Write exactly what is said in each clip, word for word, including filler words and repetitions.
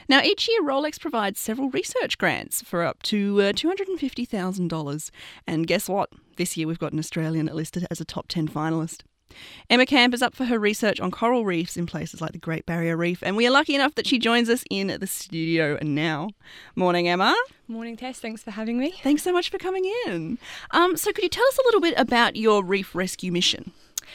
Now, each year Rolex provides several research grants for up to uh, two hundred fifty thousand dollars. And guess what? This year we've got an Australian listed as a top ten finalist. Emma Camp is up for her research on coral reefs in places like the Great Barrier Reef, and we are lucky enough that she joins us in the studio now. Morning, Emma. Morning, Tess. Thanks for having me. Thanks so much for coming in. Um, so could you tell us a little bit about your reef rescue mission?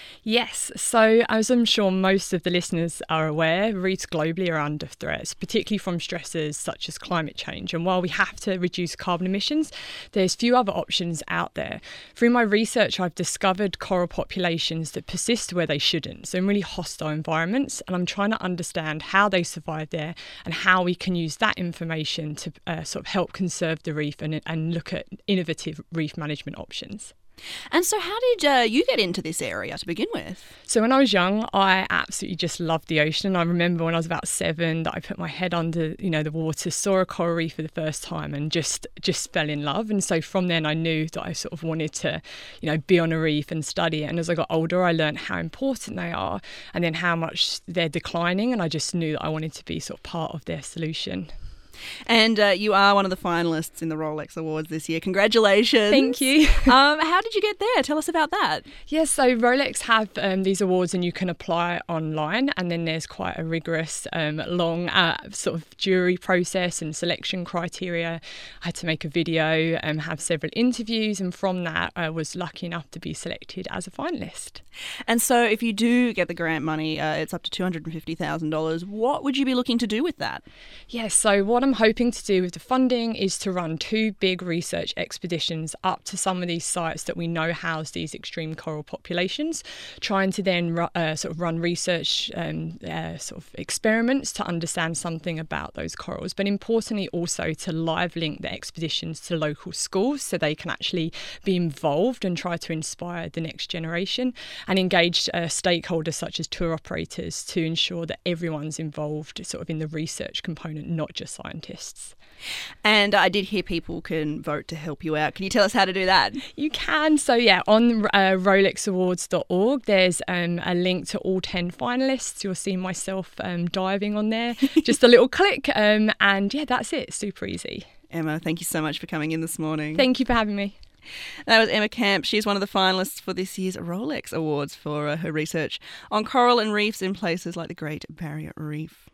Yes, so as I'm sure most of the listeners are aware, reefs globally are under threat, particularly from stressors such as climate change. And while we have to reduce carbon emissions, there's few other options out there. Through my research, I've discovered coral populations that persist where they shouldn't, so in really hostile environments, and I'm trying to understand how they survive there and how we can use that information to uh, sort of help conserve the reef and, and look at innovative reef management options. And so how did uh, you get into this area to begin with? So when I was young, I absolutely just loved the ocean. I remember when I was about seven that I put my head under, you know, the water, saw a coral reef for the first time and just just fell in love. And so from then I knew that I sort of wanted to, you know, be on a reef and study it. And as I got older, I learned how important they are and then how much they're declining. And I just knew that I wanted to be sort of part of their solution. And uh, you are one of the finalists in the Rolex Awards this year. Congratulations. Thank you. um, how did you get there? Tell us about that. Yes, so Rolex have um, these awards and you can apply online, and then there's quite a rigorous, um, long uh, sort of jury process and selection criteria. I had to make a video and have several interviews, and from that I was lucky enough to be selected as a finalist. And so if you do get the grant money, uh, it's up to two hundred fifty thousand dollars. What would you be looking to do with that? Yes, so what I'm hoping to do with the funding is to run two big research expeditions up to some of these sites that we know house these extreme coral populations, trying to then uh, sort of run research um, uh, sort of experiments to understand something about those corals, but importantly also to live link the expeditions to local schools so they can actually be involved and try to inspire the next generation, and engage uh, stakeholders such as tour operators to ensure that everyone's involved sort of in the research component, not just scientists. And I did hear people can vote to help you out. Can you tell us how to do that? You can. So yeah, on uh, rolex awards dot org, there's um, a link to all ten finalists. You'll see myself um, diving on there. Just a little click. Um, and yeah, that's it. Super easy. Emma, thank you so much for coming in this morning. Thank you for having me. That was Emma Camp. She's one of the finalists for this year's Rolex Awards for uh, her research on coral and reefs in places like the Great Barrier Reef.